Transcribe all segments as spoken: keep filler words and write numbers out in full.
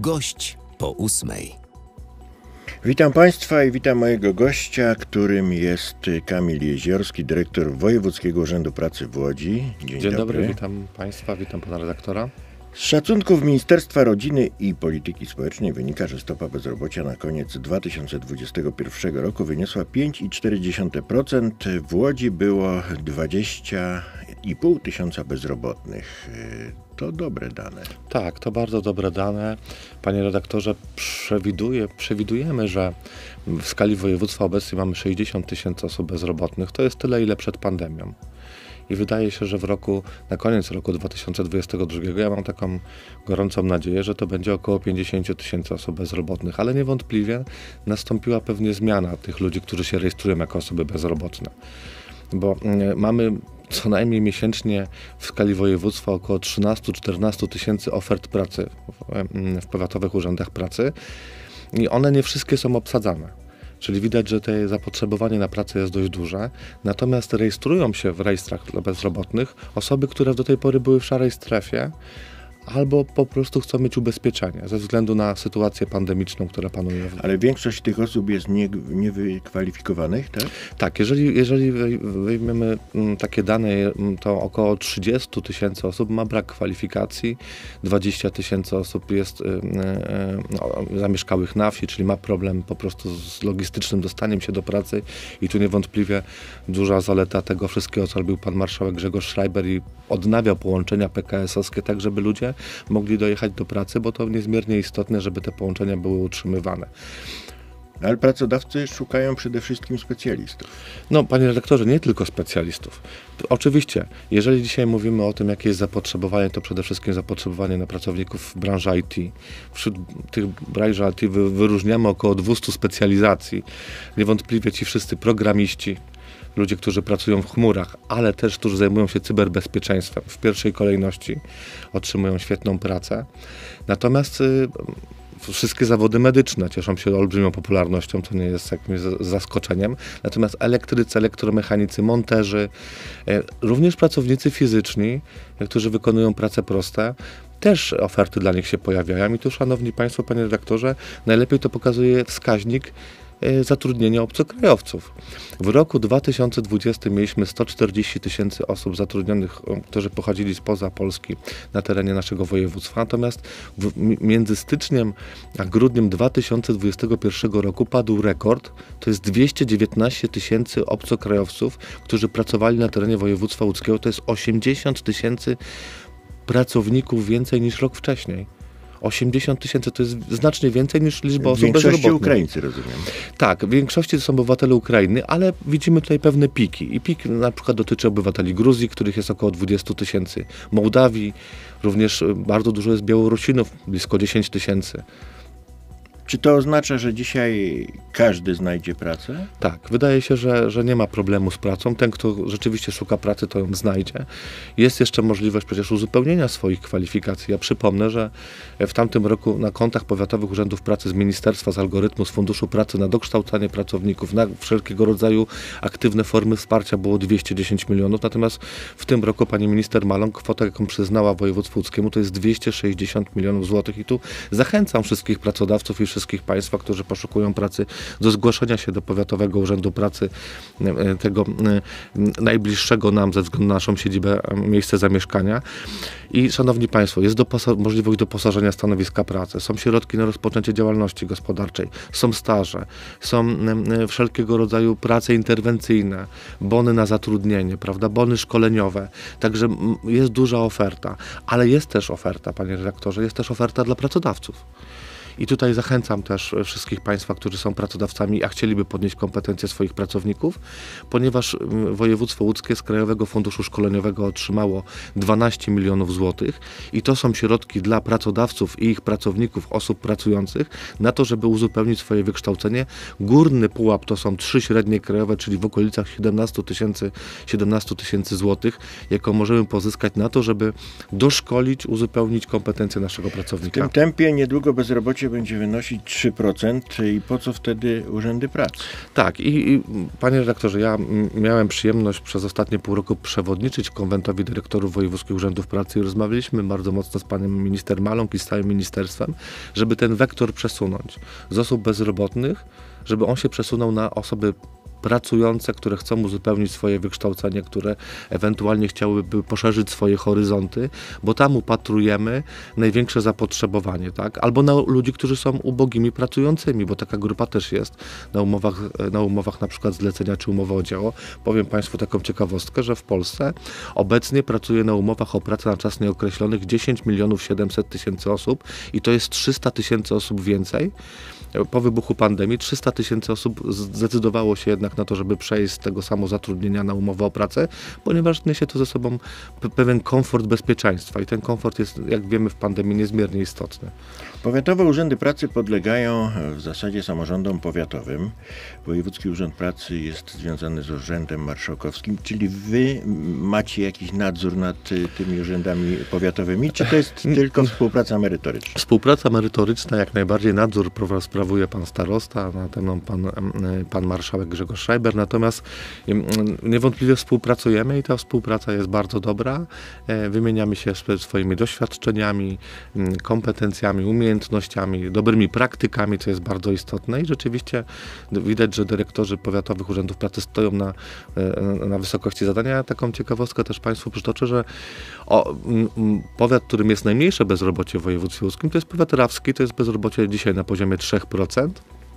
Gość po ósmej. Witam Państwa i witam mojego gościa, którym jest Kamil Jeziorski, dyrektor Wojewódzkiego Urzędu Pracy w Łodzi. Dzień, Dzień dobry. dobry, witam Państwa, witam Pana redaktora. Z szacunków Ministerstwa Rodziny i Polityki Społecznej wynika, że stopa bezrobocia na koniec dwa tysiące dwudziestego pierwszego roku wyniosła pięć i cztery dziesiąte procent. W Łodzi było dwadzieścia i pół tysiąca bezrobotnych. To dobre dane. Tak, to bardzo dobre dane. Panie redaktorze, przewiduje, przewidujemy, że w skali województwa obecnie mamy sześćdziesiąt tysięcy osób bezrobotnych. To jest tyle, ile przed pandemią. I wydaje się, że w roku, na koniec roku dwa tysiące dwudziestego drugiego ja mam taką gorącą nadzieję, że to będzie około pięćdziesiąt tysięcy osób bezrobotnych, ale niewątpliwie nastąpiła pewnie zmiana tych ludzi, którzy się rejestrują jako osoby bezrobotne. Bo y, mamy co najmniej miesięcznie w skali województwa około trzynaście do czternastu tysięcy ofert pracy w, w powiatowych urzędach pracy i one nie wszystkie są obsadzane. Czyli widać, że to zapotrzebowanie na pracę jest dość duże, natomiast rejestrują się w rejestrach dla bezrobotnych osoby, które do tej pory były w szarej strefie, albo po prostu chcą mieć ubezpieczenie ze względu na sytuację pandemiczną, która panuje. Ale większość tych osób jest nie, niewykwalifikowanych, tak? Tak, jeżeli, jeżeli weźmiemy takie dane, to około trzydzieści tysięcy osób ma brak kwalifikacji, dwadzieścia tysięcy osób jest no, zamieszkałych na wsi, czyli ma problem po prostu z logistycznym dostaniem się do pracy i tu niewątpliwie duża zaleta tego wszystkiego, co robił pan marszałek Grzegorz Schreiber i odnawiał połączenia P K S-owskie tak, żeby ludzie mogli dojechać do pracy, bo to niezmiernie istotne, żeby te połączenia były utrzymywane. Ale pracodawcy szukają przede wszystkim specjalistów. No, panie redaktorze, nie tylko specjalistów. Oczywiście, jeżeli dzisiaj mówimy o tym, jakie jest zapotrzebowanie, to przede wszystkim zapotrzebowanie na pracowników w branży I T. Wśród tych branży I T wyróżniamy około dwieście specjalizacji. Niewątpliwie ci wszyscy programiści, ludzie, którzy pracują w chmurach, ale też, którzy zajmują się cyberbezpieczeństwem, w pierwszej kolejności otrzymują świetną pracę. Natomiast y, wszystkie zawody medyczne cieszą się olbrzymią popularnością, to nie jest jakimś zaskoczeniem. Natomiast elektrycy, elektromechanicy, monterzy, y, również pracownicy fizyczni, y, którzy wykonują prace proste, też oferty dla nich się pojawiają. I tu, szanowni państwo, panie redaktorze, najlepiej to pokazuje wskaźnik zatrudnienia obcokrajowców. W roku dwa tysiące dwudziestym mieliśmy sto czterdzieści tysięcy osób zatrudnionych, którzy pochodzili spoza Polski na terenie naszego województwa. Natomiast w, między styczniem a grudniem dwa tysiące dwudziestego pierwszego roku padł rekord. To jest dwieście dziewiętnaście tysięcy obcokrajowców, którzy pracowali na terenie województwa łódzkiego. To jest osiemdziesiąt tysięcy pracowników więcej niż rok wcześniej. osiemdziesiąt tysięcy to jest znacznie więcej niż liczba osób bezrobotnych. W większości Ukraińcy, rozumiem. Tak, w większości to są obywatele Ukrainy, ale widzimy tutaj pewne piki. I pik na przykład dotyczy obywateli Gruzji, których jest około dwadzieścia tysięcy. Mołdawii, również bardzo dużo jest Białorusinów, blisko dziesięć tysięcy. Czy to oznacza, że dzisiaj każdy znajdzie pracę? Tak, wydaje się, że, że nie ma problemu z pracą. Ten, kto rzeczywiście szuka pracy, to ją znajdzie. Jest jeszcze możliwość przecież uzupełnienia swoich kwalifikacji. Ja przypomnę, że w tamtym roku na kontach powiatowych urzędów pracy z ministerstwa, z algorytmu, z Funduszu Pracy na dokształcanie pracowników, na wszelkiego rodzaju aktywne formy wsparcia było dwieście dziesięć milionów. Natomiast w tym roku pani minister Maląg kwotę, jaką przyznała województwu łódzkiemu, to jest dwieście sześćdziesiąt milionów złotych. I tu zachęcam wszystkich pracodawców i wszystkich państwa, którzy poszukują pracy, do zgłoszenia się do Powiatowego Urzędu Pracy, tego najbliższego nam ze względu na naszą siedzibę, miejsce zamieszkania. I szanowni państwo, jest doposa- możliwość doposażenia stanowiska pracy, są środki na rozpoczęcie działalności gospodarczej, są staże, są wszelkiego rodzaju prace interwencyjne, bony na zatrudnienie, prawda, bony szkoleniowe. Także jest duża oferta, ale jest też oferta, panie redaktorze, jest też oferta dla pracodawców. I tutaj zachęcam też wszystkich państwa, którzy są pracodawcami, a chcieliby podnieść kompetencje swoich pracowników, ponieważ województwo łódzkie z Krajowego Funduszu Szkoleniowego otrzymało dwanaście milionów złotych i to są środki dla pracodawców i ich pracowników, osób pracujących, na to, żeby uzupełnić swoje wykształcenie. Górny pułap to są trzy średnie krajowe, czyli w okolicach siedemnaście tysięcy złotych, jaką możemy pozyskać na to, żeby doszkolić, uzupełnić kompetencje naszego pracownika. W tym tempie niedługo bezrobocie bezrobocie będzie wynosić trzy procent i po co wtedy urzędy pracy? Tak i, i panie redaktorze, ja miałem przyjemność przez ostatnie pół roku przewodniczyć Konwentowi Dyrektorów Wojewódzkich Urzędów Pracy i rozmawialiśmy bardzo mocno z panem minister Maląg i z całym ministerstwem, żeby ten wektor przesunąć z osób bezrobotnych, żeby on się przesunął na osoby pracujące, które chcą uzupełnić swoje wykształcenie, które ewentualnie chciałyby poszerzyć swoje horyzonty, bo tam upatrujemy największe zapotrzebowanie, tak? Albo na ludzi, którzy są ubogimi pracującymi, bo taka grupa też jest na umowach, na umowach na przykład zlecenia czy umowy o dzieło. Powiem Państwu taką ciekawostkę, że w Polsce obecnie pracuje na umowach o pracę na czas nieokreślony dziesięć milionów siedemset tysięcy osób i to jest trzysta tysięcy osób więcej. Po wybuchu pandemii trzysta tysięcy osób zdecydowało się jednak na to, żeby przejść z tego samozatrudnienia na umowę o pracę, ponieważ niesie to ze sobą pewien komfort bezpieczeństwa i ten komfort jest, jak wiemy, w pandemii niezmiernie istotny. Powiatowe urzędy pracy podlegają w zasadzie samorządom powiatowym. Wojewódzki Urząd Pracy jest związany z Urzędem Marszałkowskim, czyli wy macie jakiś nadzór nad tymi urzędami powiatowymi, czy to jest tylko współpraca merytoryczna? Współpraca merytoryczna, jak najbardziej, nadzór sprawuje pan starosta, na mną pan, pan marszałek Grzegorz Schreiber, natomiast niewątpliwie współpracujemy i ta współpraca jest bardzo dobra. Wymieniamy się swoimi doświadczeniami, kompetencjami, umiejętnościami, dobrymi praktykami, co jest bardzo istotne i rzeczywiście widać, że dyrektorzy powiatowych urzędów pracy stoją na, na wysokości zadania. Ja taką ciekawostkę też Państwu przytoczę, że o, powiat, którym jest najmniejsze bezrobocie w województwie łódzkim, to jest powiat rawski, to jest bezrobocie dzisiaj na poziomie trzy procent.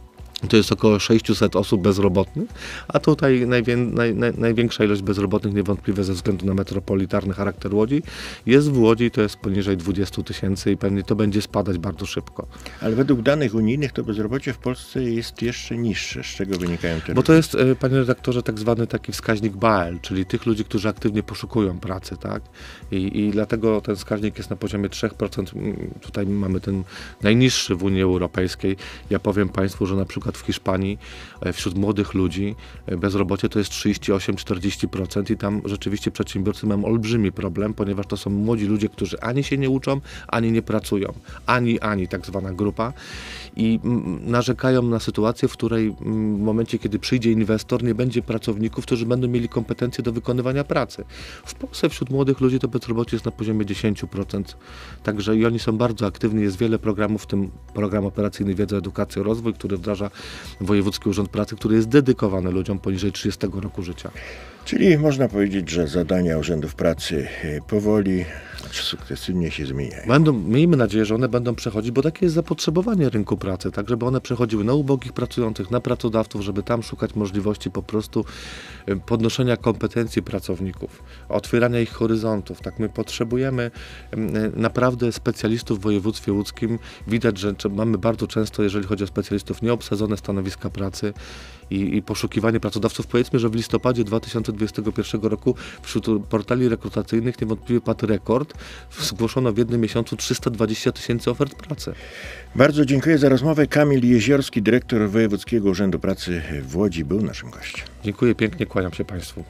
To jest około sześćset osób bezrobotnych, a tutaj najwię, naj, naj, największa ilość bezrobotnych niewątpliwie ze względu na metropolitarny charakter Łodzi jest w Łodzi, to jest poniżej dwudziestu tysięcy i pewnie to będzie spadać bardzo szybko. Ale według danych unijnych to bezrobocie w Polsce jest jeszcze niższe. Z czego wynikają te Bo to jest, panie redaktorze, tak zwany taki wskaźnik B A L, czyli tych ludzi, którzy aktywnie poszukują pracy, tak? I, i dlatego ten wskaźnik jest na poziomie trzy procent. Tutaj mamy ten najniższy w Unii Europejskiej. Ja powiem Państwu, że na przykład w Hiszpanii wśród młodych ludzi bezrobocie to jest trzydzieści osiem do czterdziestu procent i tam rzeczywiście przedsiębiorcy mają olbrzymi problem, ponieważ to są młodzi ludzie, którzy ani się nie uczą, ani nie pracują. Ani, ani tak zwana grupa. I narzekają na sytuację, w której w momencie, kiedy przyjdzie inwestor, nie będzie pracowników, którzy będą mieli kompetencje do wykonywania pracy. W Polsce wśród młodych ludzi to bezrobocie jest na poziomie dziesięć procent. Także i oni są bardzo aktywni. Jest wiele programów, w tym program operacyjny Wiedza, Edukacja, Rozwój, który wdraża Wojewódzki Urząd Pracy, który jest dedykowany ludziom poniżej trzydziestego roku życia. Czyli można powiedzieć, że zadania urzędów pracy powoli, sukcesywnie się zmieniają. Będą, miejmy nadzieję, że one będą przechodzić, bo takie jest zapotrzebowanie rynku pracy, tak żeby one przechodziły na ubogich pracujących, na pracodawców, żeby tam szukać możliwości po prostu podnoszenia kompetencji pracowników, otwierania ich horyzontów. Tak, my potrzebujemy naprawdę specjalistów w województwie łódzkim. Widać, że mamy bardzo często, jeżeli chodzi o specjalistów, nieobsadzone stanowiska pracy i, i poszukiwanie pracodawców. Powiedzmy, że w listopadzie dwa tysiące dwudziestego pierwszego roku wśród portali rekrutacyjnych niewątpliwie padł rekord. Zgłoszono w jednym miesiącu trzysta dwadzieścia tysięcy ofert pracy. Bardzo dziękuję za rozmowę. Kamil Jeziorski, dyrektor Wojewódzkiego Urzędu Pracy w Łodzi, był naszym gościem. Dziękuję pięknie, kłaniam się Państwu.